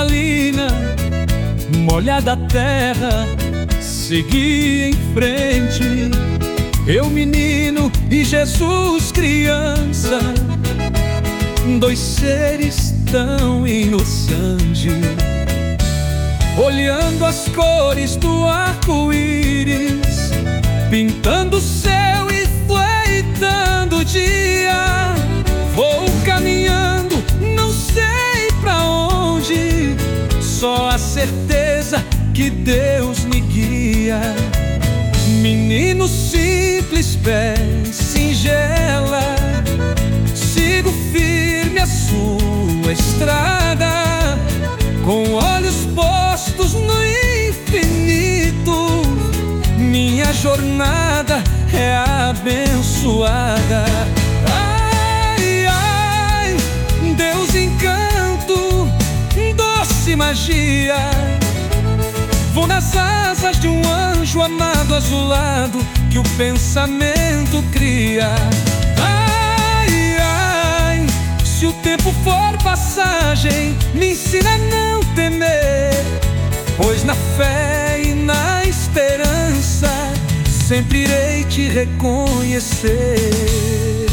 turmalina, molhada a terra, segui em frente. Eu menino e Jesus criança, dois seres tão inocentes, olhando as cores do arco-íris, pintando o céu e enfeitando o dia. Vou caminhando, não sei pra onde, só a certeza que Deus me guia. Menino simples, pé singela, sigo firme a sua estrada, com olhos postos no infinito. Minha jornada é abençoada. Ai, ai, Deus encanto, doce magia. Vou nas asas de um anjo amado azulado, que o pensamento cria. Ai, ai, se o tempo for passagem, me ensina a não temer, pois na fé e na esperança sempre irei te reconhecer.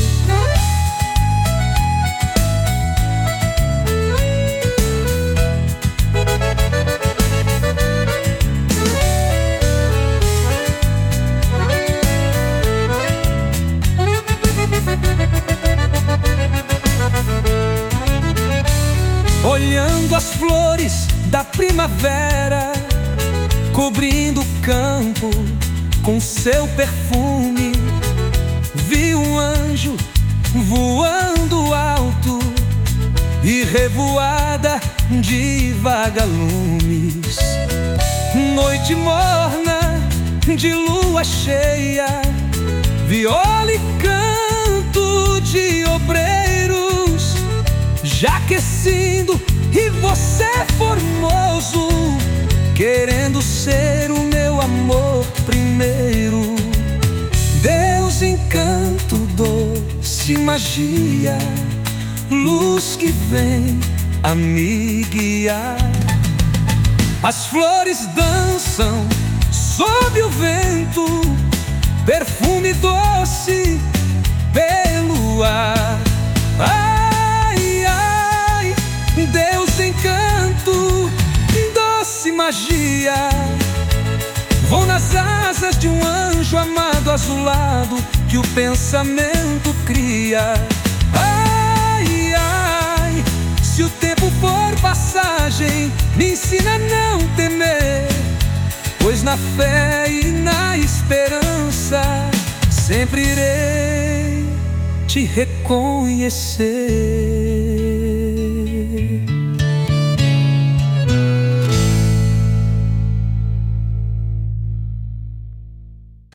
Olhando as flores da primavera, cobrindo o campo com seu perfume, vi um anjo voando alto e revoada de vagalumes. Noite morna de lua cheia, viola e canto de obreiros, já aquecendo, e você formoso, querendo ser o meu amor primeiro. Deus encanto, doce magia, luz que vem a me guiar. As flores dançam sob o vento, perfume doce pelo ar. Deus encanto, doce magia. Vou nas asas de um anjo amado azulado, que o pensamento cria. Ai, ai, se o tempo for passagem, me ensina a não temer, pois na fé e na esperança sempre irei te reconhecer.